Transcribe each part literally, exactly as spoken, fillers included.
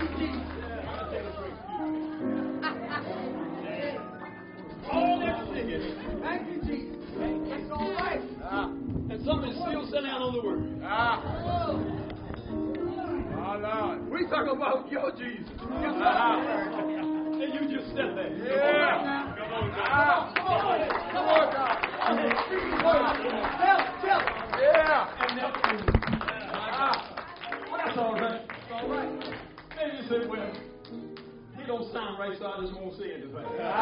All that singing. Thank you, Jesus. It's all right. Ah. And somebody still sitting down on the word. Ah. Oh, Lord. We talk about your Jesus. Yes, ah. And you just sit there. Yeah. Come on, God. Come on, God. Come on, God. Come on, God. Tell, tell. Yeah. And that's ah. Well, that's all right. It's all right. Maybe you say, well, he don't sound right, so I just won't say anything.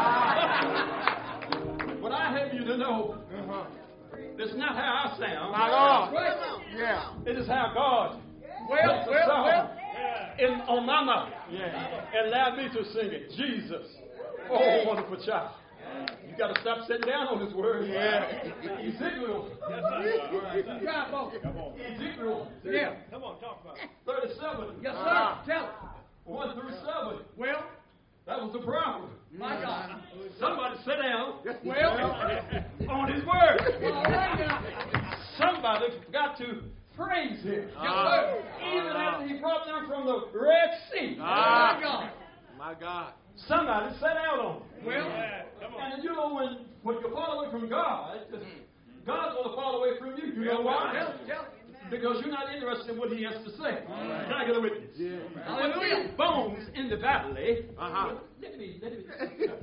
But I have you to know, uh-huh. It's not how I sound. My God. Right. Yeah. It is how God well, well, well. In, on my mouth yeah. and allowed me to sing it. Jesus. Oh, wonderful child. You got to stop sitting down on this word. Yeah. Ezekiel. Yes, sir. Yeah, come on. Ezekiel. Yeah. Come on, talk about it. thirty-seven. Yes, sir. Uh, Tell it. one through seven. Well, that was the problem. My God. Somebody sit down. Well, on his word. All right now. Somebody got to praise him. Yes, sir. Even after he brought them from the Red Sea. My God. My God. Somebody sat out on him. Well, yeah, and you know, when, when you fall away from God, God's going to fall away from you. You know why? Tell, tell. Because you're not interested in what he has to say. Right. Can I get a witness? Yeah. Hallelujah. Bones in the valley. Uh-huh. Let me, let me.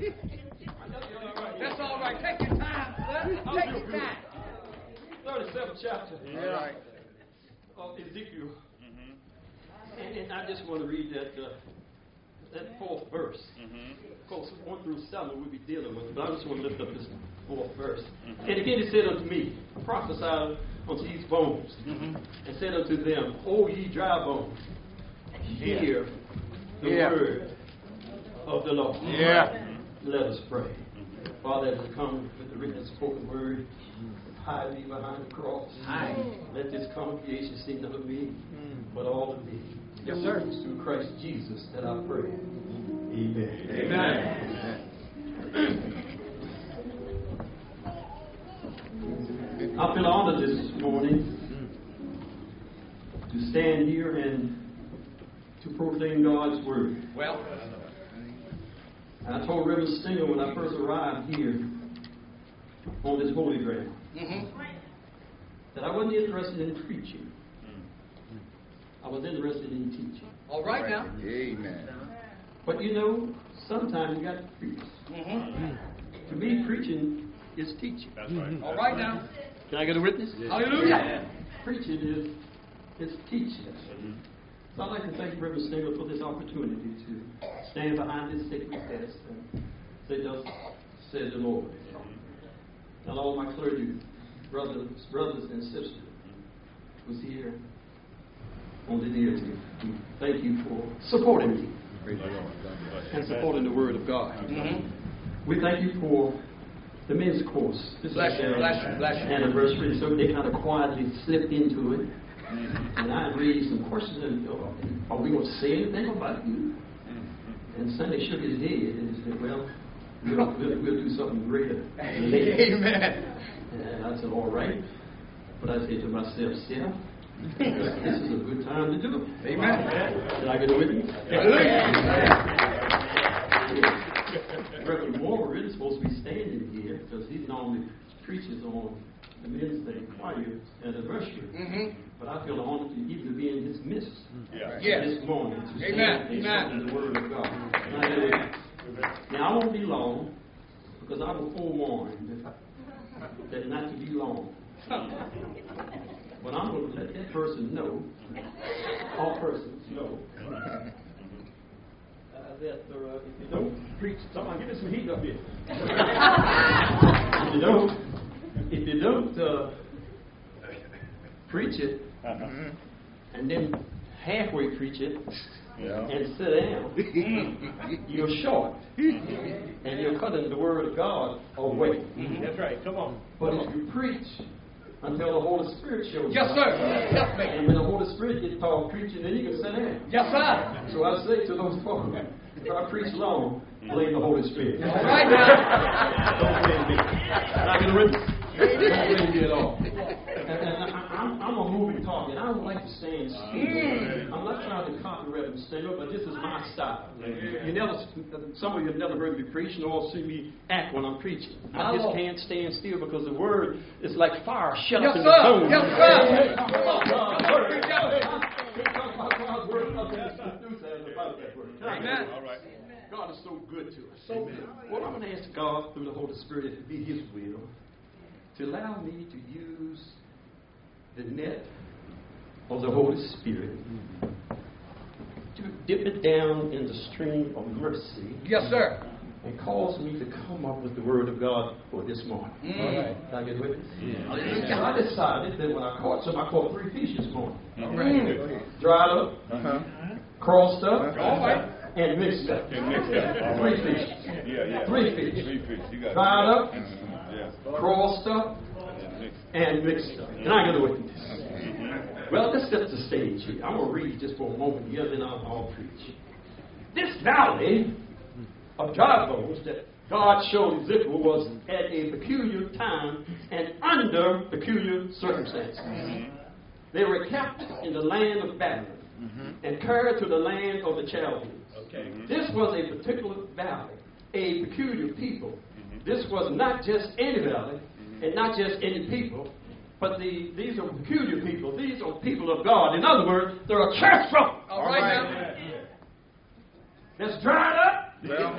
That's all right. Take your time, sir. Take your time. thirty-seventh chapter. Yeah. Right. Of Ezekiel. Mm-hmm. And, and I just want to read that uh, that fourth verse. Mm-hmm. Of course, one through seven we'll be dealing with, but I just want to lift up this fourth verse. Mm-hmm. And again he said unto me, prophesy unto these bones, mm-hmm. and said unto them, O ye dry bones, hear the yeah. word of the Lord. Yeah. Let us pray. Mm-hmm. Father, as we come with the written and spoken word, hide me behind the cross. Aye. Let this congregation see none of me, mm. but all of thee. Yes, sir. Through Christ Jesus that I pray. Amen. Amen. Amen. I feel honored this morning to stand here and to proclaim God's word. Well, and I told Reverend Stinger when I first arrived here on this holy ground mm-hmm. that I wasn't interested in preaching. I was interested in teaching. All right now. Amen. But you know, sometimes you got to preach. Mm-hmm. To me, preaching is teaching. That's right. Mm-hmm. All right now. Can I get a witness? Yes. Hallelujah. Yeah. Preaching is is teaching. Mm-hmm. So I'd like to thank Reverend Stinger for this opportunity to stand behind this sacred desk and say, thus said the Lord. Mm-hmm. And all my clergy, brothers, brothers and sisters, who's here on the near to you. Thank you for supporting me and supporting the Word of God. Mm-hmm. We thank you for the men's course. This bless is their anniversary, so they kind of quietly slipped into it. Mm-hmm. And I raised some questions. And, are we going to say anything about you? Mm-hmm. And Sonny shook his head and he said, well, we'll, we'll, we'll do something greater. Amen. And I said, all right. But I said to myself, Steph, this is a good time to do it. Amen. Did I get a witness? Reverend Moore really supposed to be standing here because he normally preaches on the men's day choir anniversary. Mm-hmm. But I feel honored to even be in his midst yeah. yes. this morning to stand and Amen. The Word of God. Amen. Now I won't be long because I was forewarned that not to be long. But I'm going to let that person know, all persons know, uh, that uh, if you don't preach, somebody give me some heat up here. if you don't, if you don't uh, preach it, uh-huh. and then halfway preach it, yeah. and sit down, you're short, and you're cutting the Word of God away. Mm-hmm. That's right. Come on. But Come if on. you preach until the Holy Spirit shows yes, up. Yes, sir. Yes, ma'am. And when the Holy Spirit gets called preaching, then you can sit down. Yes, sir. So I say to those folks, if I preach long, blame the Holy Spirit. All right now. Don't blame me. I'm going to witness. Don't blame me at all. And, and I, I'm, I'm a moving target. I don't like to stand still. I'm not trying trying to copy Reverend Stinger, but this is my style. You never, some of you have never heard me preach nor see me act when I'm preaching. I just can't stand still because the word is like fire shut up in the bones. Yes, sir. Come on, God's word. About that word. Amen. All right. God is so good to us. So good. Well, I'm going to ask God through the Holy Spirit, if it be His will, to allow me to use the net of the Holy Spirit to dip it down in the stream of mercy. Yes, sir. And cause me to come up with the Word of God for this morning. Mm. All right. Can I get with it? Yeah. So I decided that when I caught some, I caught three fish this morning. All right. Mm. Dried up, uh-huh. crossed up, uh-huh. and mixed up. And mixed up. Three fish. Yeah, yeah. Three fish. Three fish. You got dried up, yeah. crossed up, and mixed up. Can I get with this? Mm-hmm. Well, let's set the stage here. I'm going to read just for a moment here, then I'll, I'll preach. This valley of dry bones that God showed Ezekiel was at a peculiar time and under peculiar circumstances. Mm-hmm. They were kept in the land of Babylon mm-hmm. and carried to the land of the Chaldeans. Okay. Mm-hmm. This was a particular valley, a peculiar people. Mm-hmm. This was not just any valley mm-hmm. and not just any people, but the, these are peculiar people. These are people of God. In other words, they're a church folk. All right, now. That's dried up. Well,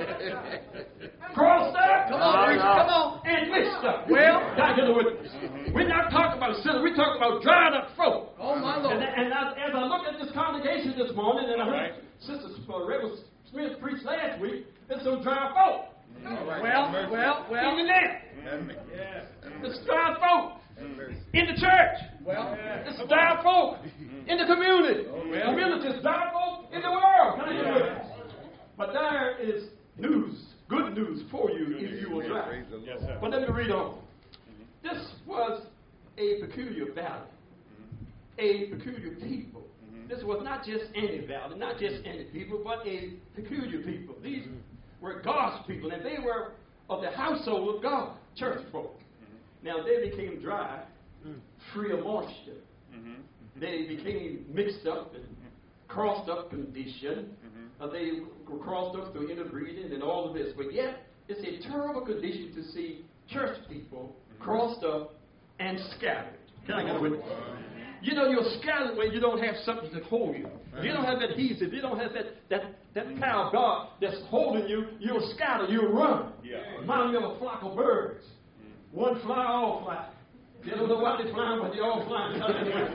crossed up, come on, preacher, come on, and mixed up. Well, gotta get the witness. We're not talking about a sinner. We're talking about dried up folk. Oh my Lord! And, and I, as I look at this congregation this morning, and I heard right. Sister uh, Reverend Smith preach last week, there's some dry folk. Right. Well, well, well. In the net, yes. There's dry folk in the church. Well, there's dry folk in the community. Oh, well. Communities, dry folk in the world. Can I get the witness? But there is news, good news for you if you will drive. Yes, but let me read on. Mm-hmm. This was a peculiar valley, mm-hmm. a peculiar people. Mm-hmm. This was not just any valley, not just any people, but a peculiar people. These mm-hmm. were God's people, and they were of the household of God, church folk. Mm-hmm. Now, they became dry, mm-hmm. free of moisture. Mm-hmm. They became mixed up and crossed up condition. Uh, they were crossed up through interbreeding and all of this. But yet, it's a terrible condition to see church people crossed up and scattered. Can I get a witness? You know, you're scattered when you don't have something to hold you. If you don't have adhesive, you don't have that, that, that power of God that's holding you, you'll scatter, you'll run. Yeah. Remind me of a flock of birds. One fly, all fly. You don't know why they're flying, but they're all flying. Can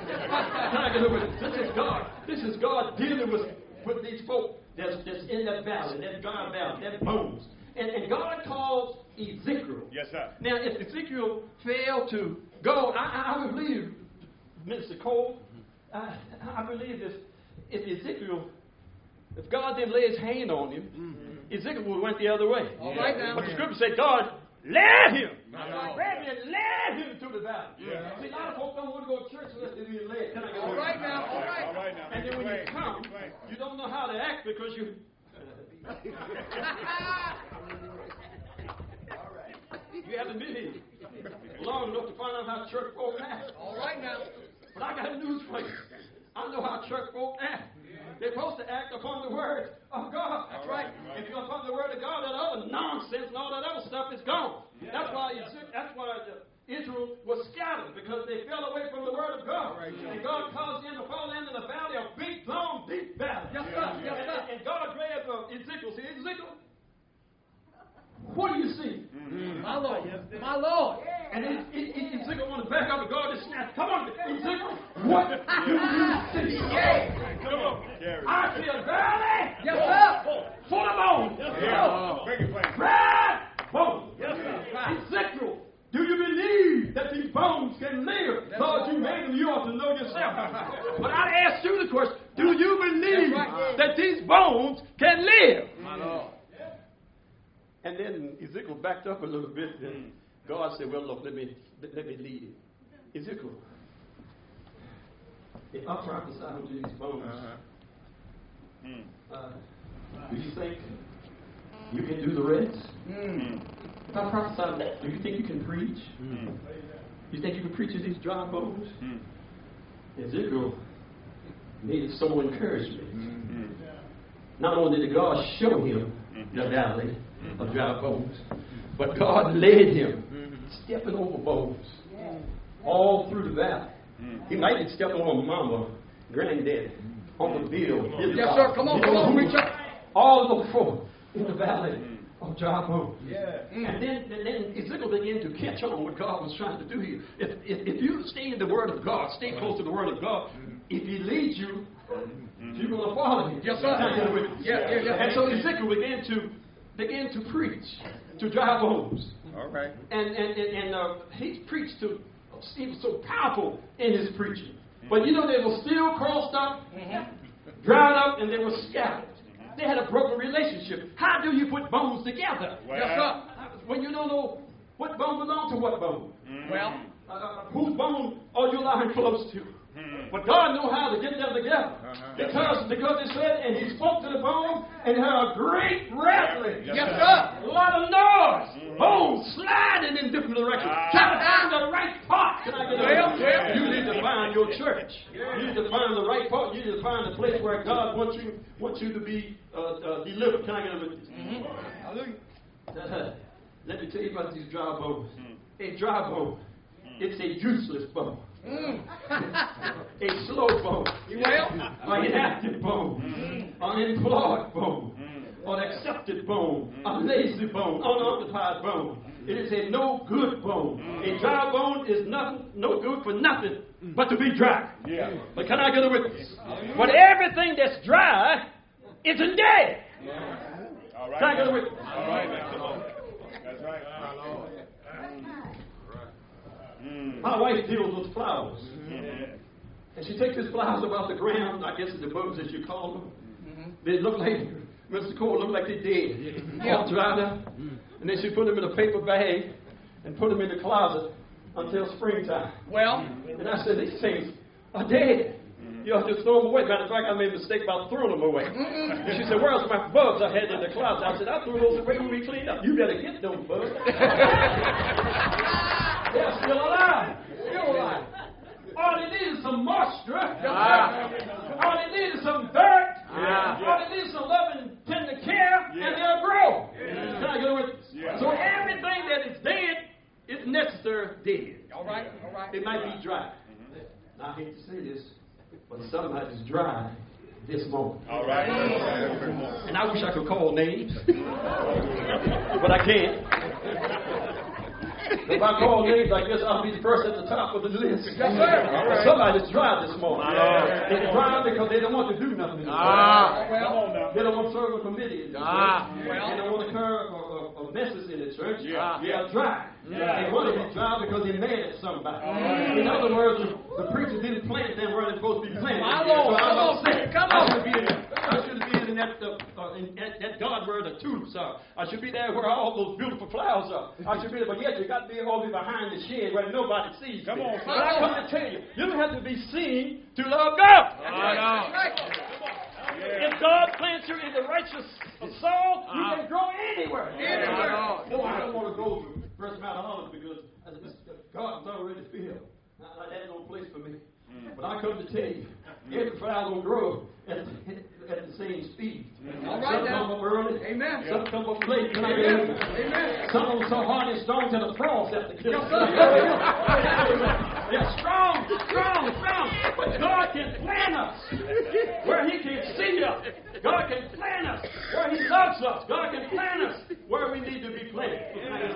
I get a witness? This is God. This is God dealing with, with these folk. That's, that's in that valley, that dry valley, that bones. And, and God calls Ezekiel. Yes, sir. Now, if Ezekiel failed to go, I, I, I believe, Mister Cole, I, I believe if, if Ezekiel, if God didn't lay his hand on him, mm-hmm. Ezekiel would have went the other way. All right now. But the scripture said God led him. Grab him and led him to the valley. Yeah. See, a lot of folks don't want to go to church unless they're being led. Can I go? All right now, all right. All right now. And then when you come, you don't know how to act because you... You haven't been here long enough to find out how church folk act. All right now. But I got news for you. I know how church folk act. They're supposed to act upon the word of God. That's right. If you're upon the word of God, that other nonsense and all that other stuff is gone. Yeah. That's why that's why Israel was scattered, because they fell away from the word of God. Right. And God caused them to fall into the valley of big, long, deep valley. Yes, sir. Yes, sir. And, and God grabbed uh, Ezekiel. See, Ezekiel, what do you see? Mm-hmm. My Lord. My Lord. And it, it, it, Ezekiel wanted to back up, and God just snapped. Come on, Ezekiel. What do you see? Yeah. Come on. I see a valley. Yes, sir. Full of bones. Yes, sir. Bring it, please. Red bones. Yes, sir. Ezekiel, do you believe that these bones can live? Lord, you made them. You ought to know yourself. But I asked you the question: do you believe right. that these bones can live? My Lord. And then Ezekiel backed up a little bit, and God said, well, look, let me let me lead it. Ezekiel, if I prophesy to these bones, uh-huh. uh, do you think you can do the rest? Mm. If I prophesy that, do you think you can preach? Mm. You think you can preach to these dry bones? Mm. Ezekiel needed some encouragement. Mm-hmm. Not only did God show him the valley of dry bones, but God led him stepping over bones all through the valley. He might be stepping on mama, granddaddy, Uncle Bill. Yes, sir. Come on, come on, preacher. All over forth in the valley of dry bones. Yeah. And then, and then Ezekiel began to catch on what God was trying to do here. If, if, if you stay in the Word of God, stay close to the Word of God, if He leads you, you're going to follow Him. Yes, sir. Yeah, yeah, yeah. And so Ezekiel began to began to preach to dry bones. All right. And and and, and uh, he preached to. He was so powerful in his preaching. But you know they were still crossed up, dried up, and they were scattered. They had a broken relationship. How do you put bones together? Well, yes, sir. When you don't know what bone belongs to what bone. Mm. Well, uh, uh, whose bone are you lying close to? Mm. But God knew how to get them together. Uh-huh. Because because it said, and He spoke to the bone, and heard a great rattling. Yes, yes sir. A lot of noise. Mm. Bones sliding in different directions. Uh, Trying to find the right part. Can I get a well, well, You need to find your church. Yeah. You need to find the right part. You need to find the place where God wants you wants you to be uh, uh, delivered. Can I get a witness? Mm-hmm. Let me tell you about these dry bones. Mm. A dry bone, mm. it's a useless bone. Mm. A slow bone. Well, an inactive bone. Mm. Unemployed bone. Mm. An accepted bone. Mm. A lazy bone. Unoccupied bone. It is a no good bone. Mm. A dry bone is nothing, no good for nothing but to be dry. Yeah. But can I get a witness? But everything that's dry isn't dead. Yeah. All right. Can I get a witness? All right. Come on. That's right. Mm. My wife deals with flowers. Mm-hmm. And she takes these flowers about the ground, I guess it's the bugs that you call them. Mm-hmm. They look like, Mister Cole, look like they're dead. Yeah. All dried up. Mm. And then she put them in a paper bag and put them in the closet until springtime. Well. And I said, these things are dead. You ought to just throw them away. Matter of fact, I made a mistake about throwing them away. Mm-mm. And she said, where's my bugs I had in the closet? I said, I threw those away when we cleaned up. You better get those bugs. They're still alive. Still alive. All they need is some moisture. Ah. All they need is some dirt. Ah. All they need is some love and tender care, yeah. and they'll grow. Yeah. Can I get with this? Yeah. So everything that is dead is necessary dead. All right. All right. It might be dry. Mm-hmm. I hate to say this, but somebody's dry this moment. All right. And I wish I could call names, but I can't. If I call names, I guess I'll be the first at the top of the list. Yes, sir. Right. Somebody's dry this morning. Yeah. They're dry because they don't want to do nothing. Ah. Well, they don't want to serve a committee. Ah. Well. They don't want to curb a, a message in the church. Yeah. They're dry. Yeah. They want to be dry because they're mad at somebody. Right. In other words, the, the preacher didn't plant them where they're supposed to be planted. My Lord, so come on, come on. I should be in, I should be in that, uh, uh, in, at, that garden where the tulips are. I should be there where all those beautiful flowers are. I should be there, but yet you got to be all the way behind the shed where nobody sees. Come on, but I come to tell you, you don't have to be seen to love God. That's right. Right. Yeah. If God plants you in the righteous soil, uh-huh. you can grow anywhere. Anywhere. Uh-huh. No, I don't want to go to First Mount Olive because God's already filled. Now, that ain't no place for me. Mm. But I come to tell you, every flower will grow at, at the same speed. Mm. All right, some now. Come up early. Amen. Some yeah. come up late. Can I get Amen. Amen. Some of them so hard and strong to the frost at the kill. They're strong, strong, strong. But God can plant us where He can see us. God can plant us where He loves us. God can plant us where we need to be planted.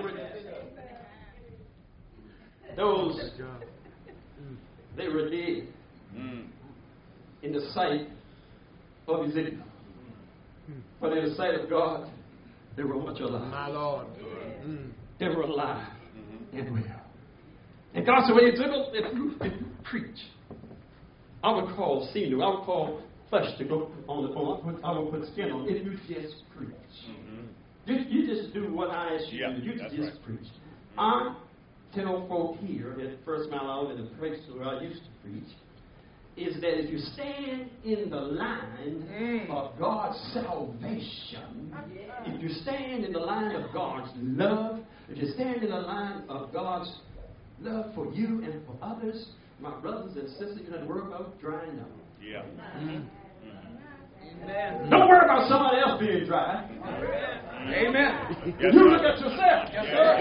Those, they were dead mm. in the sight of Ezekiel. But in the sight of God, they were much alive. My Lord. Mm. They were alive mm-hmm. and well. And God said, well, Ezekiel, if you, if you preach, I would call sinew, I would call flesh to go on the on. I would put skin on if you just preach. Mm-hmm. You, you just do what I ask you yeah, to do. You just right. preach. I tell folk here at First Mount Olive, in the place where I used to preach, is that if you stand in the line mm. of God's salvation, yeah. if you stand in the line of God's love, if you stand in the line of God's love for you and for others, my brothers and sisters, you know, the word about drying up. Yeah. Amen. Don't worry about somebody else being dry. Amen. Yes, You sir. look at yourself. Yes, sir.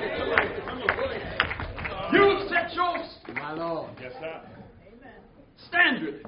You set your My Lord. Yes, sir. standard.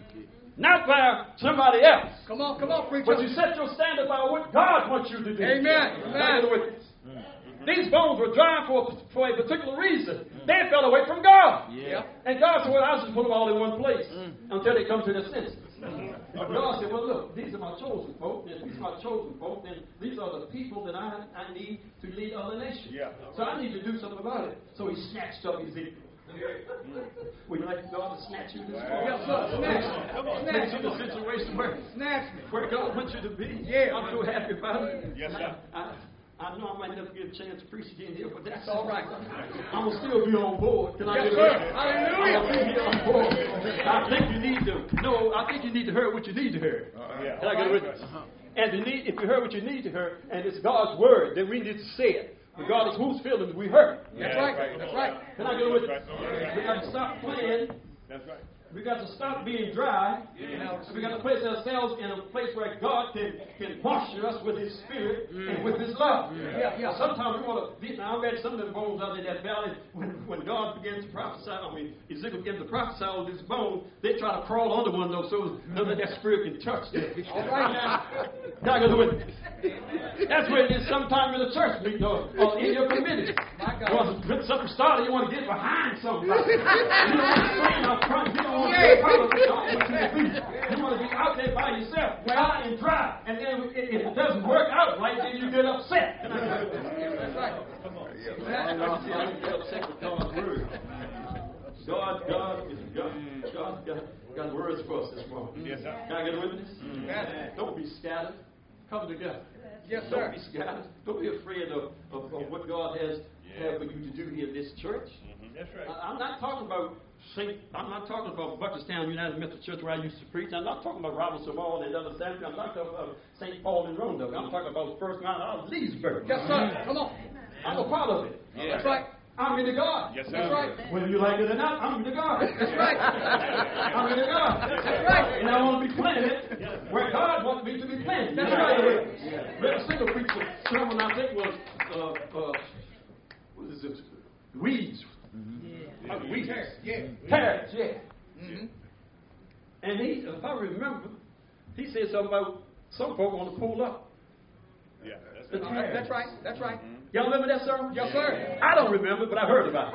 Not by somebody else. Come on, come on, preacher. But you set your standard by what God wants you to do. Amen. Now, get a witness. These bones were dry for, for a particular reason. They fell away from God. Yeah. And God said, well, I'll just put them all in one place until they come to their senses. But God said, well, look, these are my chosen folk. And if these are my chosen folk, then these are the people that I, I need to lead other nations. Yeah. So I need to do something about it. So he snatched up Ezekiel. Would you like God to snatch you this morning? Yes, sir. Snatch me. Come on, snatch you in a situation where, Snatch me. where God wants you to be. Yeah. I'm so happy about it. Yes, sir. I, I know I might never get a chance to preach again here, but that's All right. I'm gonna still be on board. Can I Yes, get sir. it? Hallelujah. I'm gonna be on board. I think you need to know. I think you need to hear what you need to hear. Uh, yeah. Can I get a witness? And you need, if you heard what you need to hear, and it's God's word, then we need to say it, regardless whose feelings we hurt. That's Yeah, right. right. That's right. Can I get a witness? Right. We got to stop playing. That's right. We got to stop being dry. Yeah. We got to place ourselves in a place where God can, can posture us with His Spirit and with His love. Yeah, yeah. Sometimes we want to beat. Now, I read some of the bones out in that valley when, when God began to prophesy. I mean, Ezekiel began to prophesy on these bones. They try to crawl under one of those so none of that Spirit can touch them. All right. God goes with it. That's where it is sometime in the church meeting or, or in your community. My God. You want to get something started, you want to get behind somebody. You don't want to stand up front. You don't want to be part of what God wants you to be. You want to be out there by yourself, dry and dry. And then if it doesn't work out right, then you get upset. That's right. Come on. See, I don't get upset with God's word. God, God is God. God got, got words for us this morning. Yes, sir. Can I get a witness? Yes. Don't be scattered. Come together. Yes, Don't sir. be scattered. Don't be afraid of, of, of what God has Yeah. have for you to do here in this church. That's right. I, I'm not talking about Saint. I'm not talking about Buckerstown United Methodist Church where I used to preach. I'm not talking about Robinson Mall and other Saint. I'm not talking about Saint Paul and Roanoke. I'm talking about First Mount out of Leesburg. Yes, sir. Come on. I'm a part of it. Yeah. That's right. I'm in the God. Yes, sir. That's right. Whether you like it or not, I'm in the God. That's right. I'm in the God. That's right. And I want to be planted where God wants me to be planted. That's right. Reverend Single preached a sermon, I think was, uh, uh, what is it? Weeds. Yeah. Uh, weeds. Yeah. Carrots, yeah. Mm-hmm. And he, if I remember, he said something about some folk want to pull up. Yeah. That's the right. tares. That's right. That's right. Y'all remember that sermon? Yes, sir. I don't remember, but I heard about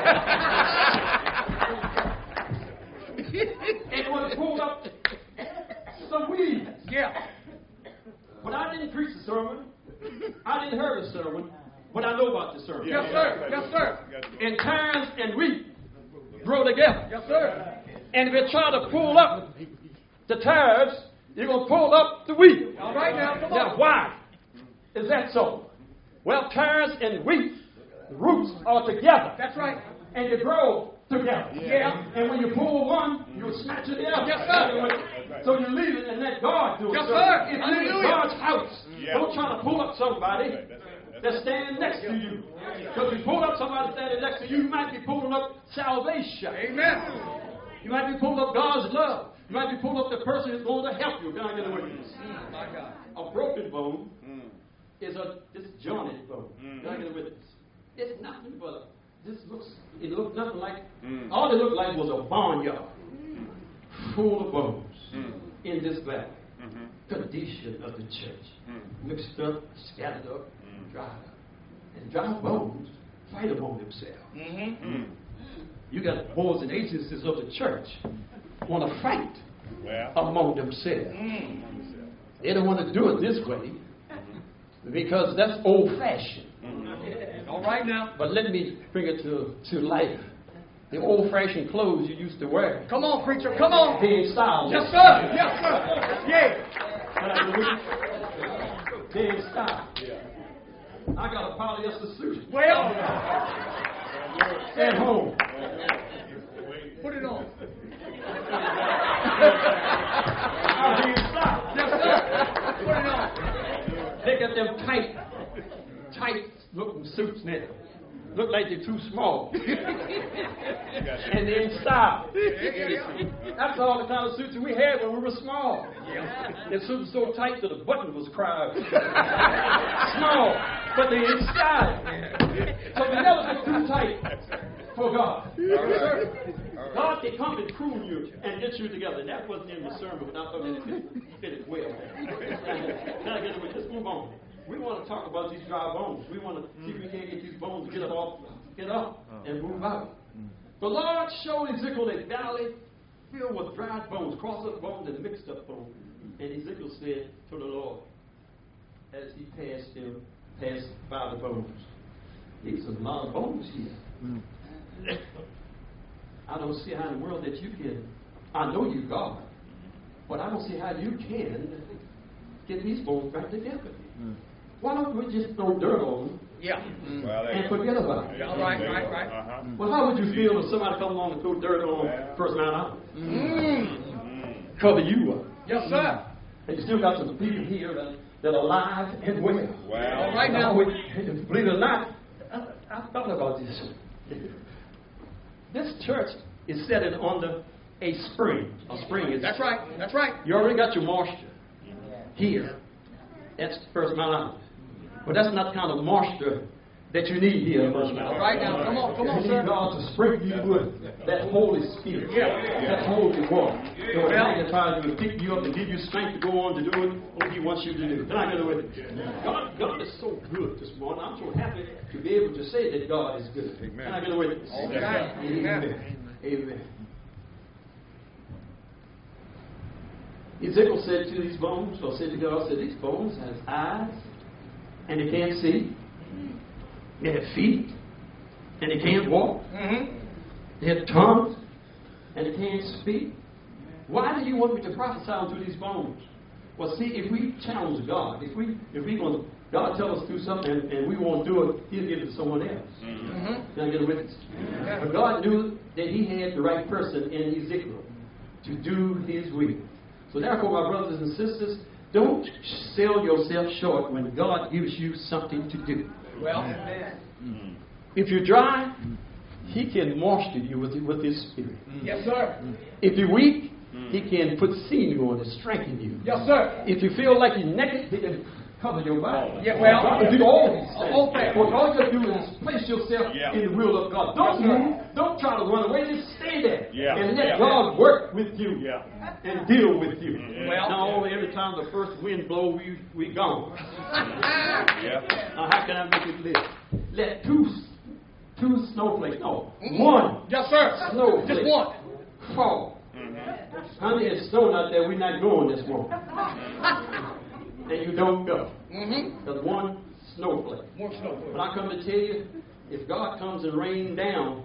it. And want to pull up some weeds. Yeah. But I didn't preach the sermon. I didn't hear the sermon, but I know about the sermon. Yes, sir. Yes, sir. And tares and wheat grow together. Yes, sir. And if you try to pull up the tares, you're going to pull up the wheat. All right now. Come Now, on. why is that so? Well, tares and wheat, the roots are together. That's right. And they grow together. Yeah. And when you pull one, you snatch it the other. Yes, sir. So you leave it and let God do it. Yes, So sir. It's in Hallelujah. God's house. Yeah. Don't try to pull up somebody That's right. that's standing next to you. Because if you pull up somebody standing next to you, you might be pulling up salvation. Amen. You might be pulling up God's love. You might be pulling up the person who's going to help you. Can I get a witness? My God. A broken bone Mm. is a disjointed bone. Mm. Can I get a witness? It's nothing but a, this looks, it looked nothing like, Mm. all it looked like was a barnyard full of bones Mm. in this valley. Mm-hmm. Condition of the church. Mm. Mixed up, scattered up, Mm. dried up. And dry bones fight among themselves. Mm-hmm. Mm. You got boys and agencies of the church want to fight Well. among themselves. Mm. They don't want to do it this way because that's old-fashioned. Mm-hmm. All right now. But let me bring it to, to life. The old-fashioned clothes you used to wear, Come on, preacher. Come on. they ain't style. Yes, sir. Yes, sir. Yeah. They ain't style. I got a polyester suit Well, at home. put it on. I ain't style. Yes, sir. Put it on. They got them tight, tight looking suits now. look like they're too small. And they're in style. That's all the kind of suits we had when we were small. The suits were so tight that the button was crying. Small, but they're in style. So they never get too tight for God. God can come and prune you and get you together. And that wasn't in the sermon, but I thought that it fit it well. Can I get it? Let's move on. We want to talk about these dry bones. We want to see if we can't get these bones to get up, off, get up and move out. The Lord showed Ezekiel a valley filled with dried bones, crossed-up bones and mixed-up bones. And Ezekiel said to the Lord, as he passed him, passed by the bones, "These are a lot of bones here. Mm. I don't see how in the world that you can. I know you God, but I don't see how you can get these bones back together. Mm. Why don't we just throw dirt on them? Yeah. Mm. Well, and forget about it." Yeah, right, right, right. Uh-huh. Well, how would you feel if somebody come along and throw dirt on well. First Mount Island? Mm. Cover you up. Yes, sir. And you still got some people here that, that are alive and well. Well, all right now. Believe it or not, I, I thought about this. This church is setting under a spring. A spring is. That's right. That's right. You already got your moisture here. That's First Mount Island. But that's not the kind of moisture that you need here at First Mount Island. Right now, come on, come on, you sir. need God to sprinkle you with that Holy Spirit, yeah. that Holy water. So when He tries to pick you up and give you strength to go on to do it, what He wants you to do. Can I get with it? God, God is so good this morning. I'm so happy to be able to say that God is good. Amen. Can I get with it? Amen. Amen. Amen. Ezekiel said to these bones, or said to God, said, "These bones have eyes, and they can't see. They have feet, and they can't walk. Mm-hmm. They have tongues, and they can't speak. Why do you want me to prophesy unto these bones?" Well, see, if we challenge God, if we if we want God tell us to do something and, and we won't do it, He'll give it to someone else. Mm-hmm. Can I get a witness? Mm-hmm. But God knew that He had the right person in Ezekiel to do His will. So therefore, my brothers and sisters, don't sell yourself short when God gives you something to do. Well, mm-hmm. If you're dry, He can moisture you with, with His Spirit. Yes, sir. If you're weak, He can put sinew on and strengthen you. Yes, sir. If you feel like you're naked, He can cover your body. Yeah, well, God can do all these things. All things. What all you have to do is place yourself yeah. in the will of God. Don't yes, move. Don't try to run away. Just stay there yeah. and let yeah. God work with you yeah. and deal with you. Yeah. Well, now, every time the first wind blows, we we gone. yeah. Now, how can I make it live? Let two two snowflakes, no, mm-hmm. one. Yes, sir. Snowflake just one fall. Mm-hmm. Honey, it's snowing out there. We're not going this morning. And you don't go. Mm-hmm. There's one snowflake. One snowflake. But I come to tell you, if God comes and rains down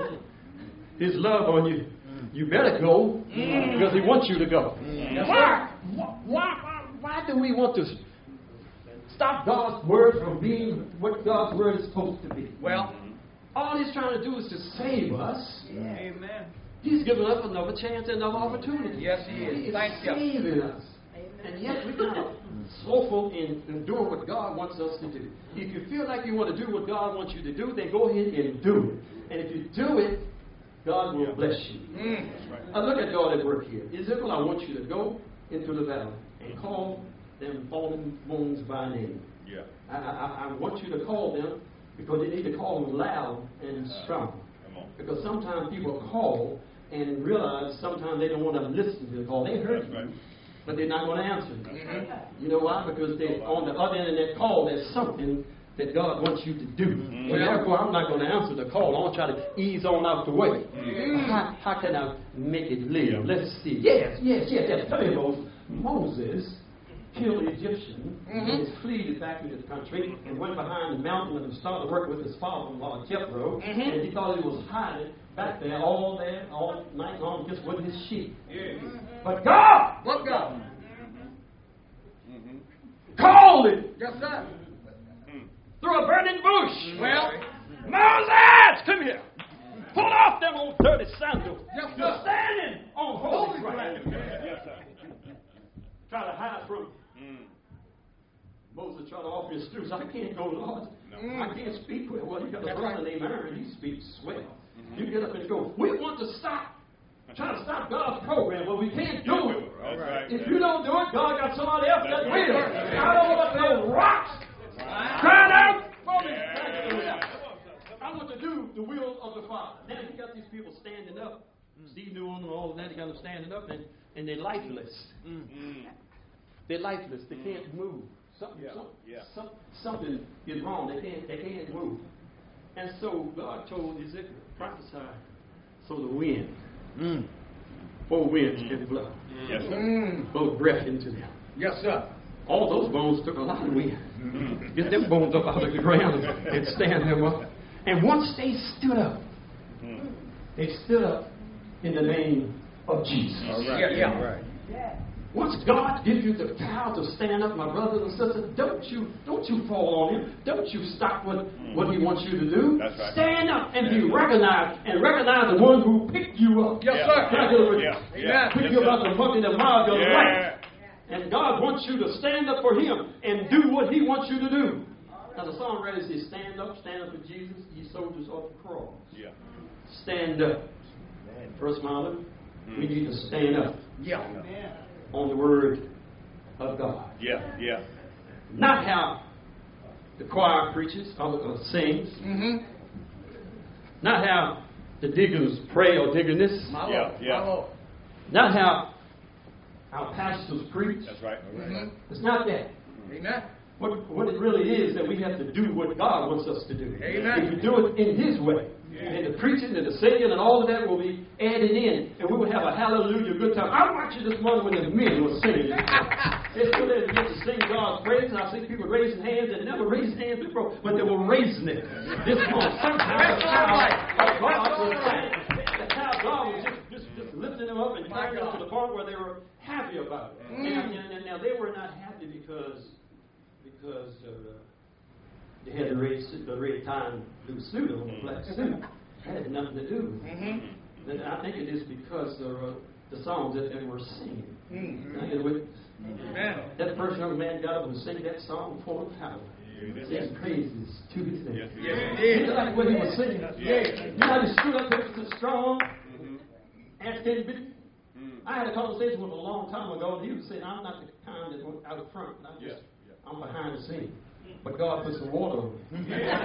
His love on you, you better go mm. because He wants you to go. Mm. Why? Why, why? Why do we want to stop God's word from being what God's word is supposed to be? Well, all He's trying to do is to save us. Yeah. Amen. He's given us another chance, another opportunity. Yes, He is. He is Thank saving you. us. And yet we're kind of slothful in, in doing what God wants us to do. If you feel like you want to do what God wants you to do, then go ahead and do it. And if you do it, God will bless you. Mm. Right. Now look at God at work here. Ezekiel, I want you to go into the valley and call them fallen bones by name. Yeah. I, I, I want you to call them because you need to call them loud and strong. Come on. Because sometimes people call and realize sometimes they don't want to listen to the call. They heard you. Right. But they're not going to answer. Mm-hmm. You know why? Because they on the other end of that call, there's something that God wants you to do. Mm-hmm. Well, therefore, I'm not going to answer the call. I want to try to ease on out the way. Mm-hmm. How, how can I make it live? Let's see. Yes, yes, yes. yes. Tell me, Moses killed the Egyptian mm-hmm. and fled back into the country and went behind the mountain and started working with his father-in-law, Jethro. Mm-hmm. And he thought he was hiding back there all day, all night long, just with his sheep. Yeah. But God! What God? Mm-hmm. Called him! Yes, sir. Through a burning bush. Well, Moses, come here. Pull off them old dirty sandals. Yes, sir. You're standing on holy Holy ground. Yes, sir. Try to hide from him. Moses tried to offer his students. I can't go, Lord. No. I can't speak well. Well, you got a That's brother right. named Aaron. He speaks well. Mm-hmm. You get up and go, we want to stop. Try to stop God's program, but we can't do it. That's right. If you don't do it, God got somebody else that will. I don't want no rocks crying out for me. I want to do the will of the Father. Now you got these people standing up. Steve knew on and all of that. You got them standing up, and, and they're lifeless. Mm. They're lifeless. They can't move. Something, Yeah. some, Yeah. some, something is wrong. They can't. They can't move. And so God told Ezekiel, prophesy, so the wind, Mm. four winds can blow, Yes, sir. Mm. blow breath into them. Yes, sir. All those bones took a lot of wind. Mm. Get them bones up out of the ground and stand them up. And once they stood up, Mm. they stood up in the name of Jesus. All right. Yeah, yeah. All right. Once God gives you the power to stand up, my brothers and sisters, don't you don't you fall on Him. Don't you stop what, what He wants you to do. That's right. Stand up and be recognized, and recognize the one who picked you up. Yes, Yeah. sir. Can I get a witness? Yeah. Yeah. Pick Yes, you sir. up and put in the mouth of the Yeah. right. And God wants you to stand up for Him and do what He wants you to do. Now the songwriter says, stand up, stand up for Jesus, ye soldiers of the cross. Yeah. Stand up. First Mother, we need to stand up Yeah. on the Word of God. Yeah. Yeah. Not how the choir preaches or, or sings. Mm-hmm. Not how the diggers pray or diggerness. My Yeah, Lord. yeah. My Lord. Not how our pastors preach. That's right. Mm-hmm. It's not that. Amen. What, what it really is that we have to do what God wants us to do. Amen. If we do it in His way, and the preaching and the singing and all of that will be added in, and we will have a hallelujah good time. I watched you this morning when the men were singing. They stood there to get to sing God's praise, and I see people raising hands that never raised hands before, but they were raising it. This morning, somehow the power of God was saying, that's how God was just, just, just lifting them up and My taking them God. to the point where they were happy about it. Mm. And, and, and now they were not happy because because uh, they had the red, the red time blue suit on, the black suit. That had nothing to do with it. Mm-hmm. And I think it is because of uh, the songs that they were singing. Mm. Can I get a witness? Amen. That first young man got up and sang that song full of power. Sing praises to His name. Yes, Yes, yes. he You did. like what he was singing? Yeah. You know how he stood up there so strong Mhm. and can be. Mm. I had a conversation with him a long time ago, and he was saying, I'm not the kind that went out front. I'm just, Yeah, yeah. I'm behind the scenes. But God put some water on me.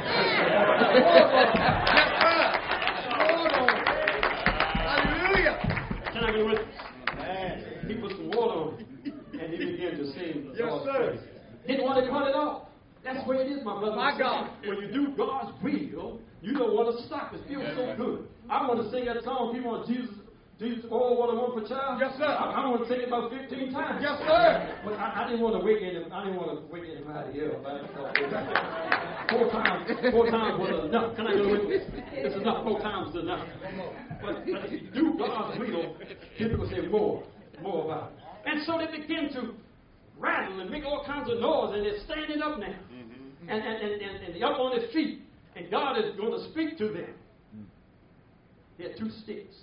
Hallelujah. Can I get a witness? He put some water on me, and he began to sing Yes, God's sir. praise. Didn't want to cut it off. That's where it is, my brother. My God. When you do God's will, you don't want to stop. It feels so good. I want to sing that song. People want Jesus, Jesus, oh, what a wonderful child. Yes, sir. I, I want to sing it about fifteen times. Yes, sir. But I, I didn't want to wake any, I didn't want to wake anybody else. I thought, Four times, four times was enough. Can I go with this? It's enough. Four times is enough. But, but if you do God's will, people say more, more about it. And so they begin to rattle and make all kinds of noise, and they're standing up now, Mm-hmm. and and, and, and, and they're up on their feet, and God is going to speak to them. They had two sticks.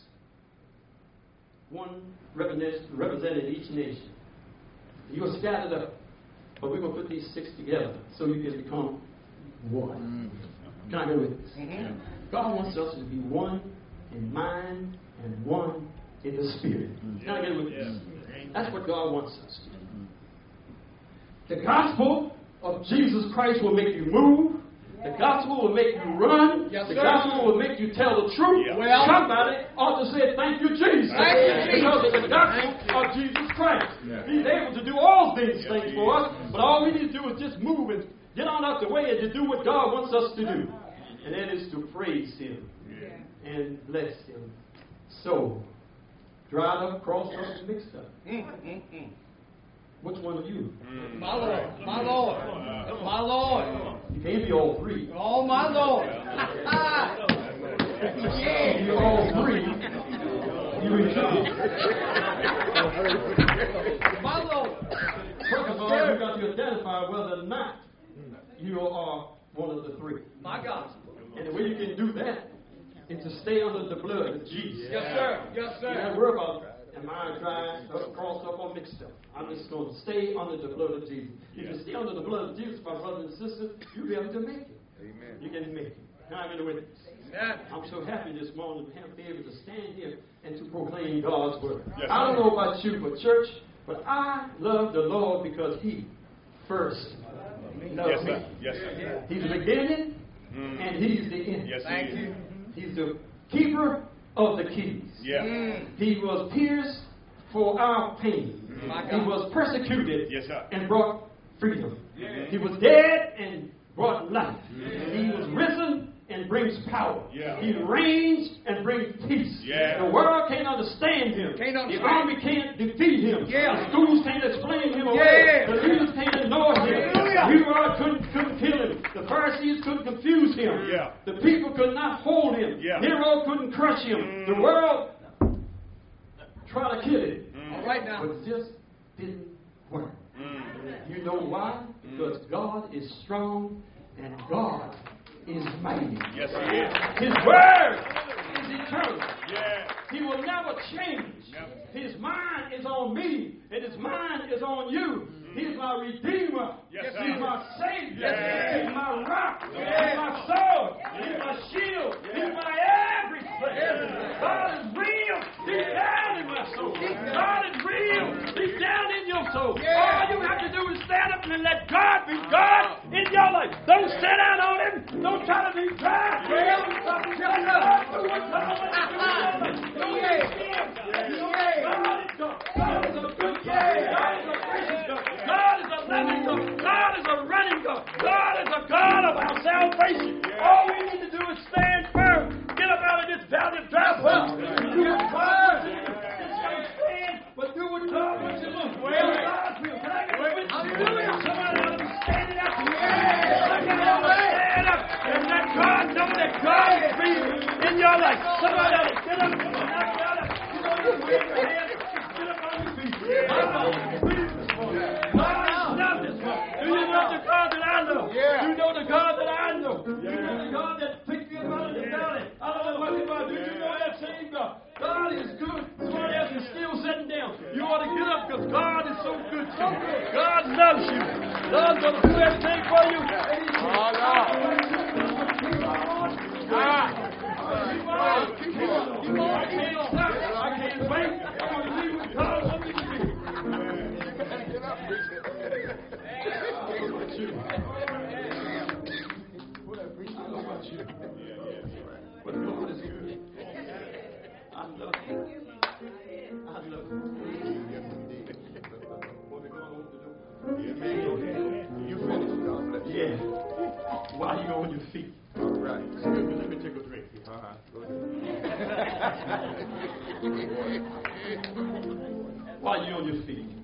One represents- represented each nation. You are scattered up, but we're going to put these sticks together so you can become one. Can I go with this? Mm-hmm. God wants us to be one in mind and one in the spirit. Can I get with this? That's what God wants us to do. The gospel of Jesus Christ will make you move. The gospel will make you run. Yes, the sir. gospel will make you tell the truth. Yeah. Well- Somebody ought to say, thank you, Jesus. Thank you, Jesus. Because of the gospel of Jesus Christ. Yeah. He's able to do all these Yes, things he for is. us. But all we need to do is just move and get on out the way and to do what God wants us to do. And that is to praise Him and bless Him. So, dried up, crossed up, and mixed up. Mm-hmm. Which one are you? Mm. My Lord. My Lord. My Lord. You can't be all three. Oh, my Lord. If you're all three, you refuse. My Lord. First of all, you got to identify whether or not you are one of the three. My God. And the way you can do that is to stay under the blood of Jesus. Yes, sir. Yes, You don't have to sir. worry about, and mine dry, up, crossed up, or mixed up. I'm just going to stay under the blood of Jesus. If you stay under the blood of Jesus, my brothers and sisters, you'll be able to make it. Amen. You can make it. Can I get a witness? Amen. I'm so happy this morning to have, be able to stand here and to proclaim God's word. Yes, I don't know about you, but church, but I love the Lord because He first loved Yes, me. sir. Yes, sir. He's the beginning Mm. and He's the end. Yes, Thank he is. you. He's the keeper of the keys. Yeah. Mm. He was pierced for our pain. My He God. was persecuted Yes, sir. and brought freedom. Yeah. He was dead and brought life. He was risen and brings power. Yeah. He reigns and brings peace. Yeah. The world can't understand him. Can't understand. The army can't defeat him. Yeah. The schools can't explain him away. Yeah. The leaders can't ignore him. Hallelujah. You all couldn't, couldn't kill him. The Pharisees couldn't confuse him. Yeah. The people could not hold him. Yeah. Nero couldn't crush him. Mm. The world tried to kill him. Mm. All right now. But it just didn't work. Mm. You know why? Because God is strong and God is mighty. Yes, he is. His word is eternal. Yeah. He will never change. Never. His mind is on me, and His mind is on you. He is my Redeemer. Yes, sir. He's my Savior. Yeah. He's my rock. Yeah. He's my sword. He's my shield. Yeah. He's my everything. Yeah. God is real. Deep down in my soul. God is real. Deep down in your soul. Yeah. All you have to do is stand up and let God be God in your life. Don't sit down on Him. Don't try to be God. Yeah. Stop telling God do what God wants to do in your life. Don't Yeah. let Him. You know, God is God. God is a good God. God is a gracious God. God is a loving God. God is a running God. God is a God of our salvation. All we need to do is stand firm. Get up out of this valley of dry bones. Do what God wants you to do. Just don't stand, but do what God wants you to do. Well, God's will. Can I get a witness? Hallelujah. Somebody ought to be standing up. Somebody ought to stand up and let God know that God is real in your life. Somebody ought to get up and knock it out. Get on your feet. Get up on your feet. God is real this morning. God is love this morning. Do you know the God that I know? Yeah. You know the God that I know. You know the God that picked me up out of the valley. I don't know what you about. Do you know that same God? God is good. Somebody else is still sitting down. You ought to get up because God is so good to you. God loves you. God's going to do everything for you. Oh, God. Ah. Keep on. Keep on. Keep on. I can't stop. I can't wait. I'm going to leave with God wants me to be. But God is good. I love you. I love you. What are we going over to do? You finished. God bless you. Yeah. Why are you on your feet? Right. Excuse me, let me take a drink here. Uh-huh. Go ahead. Why are you on your feet?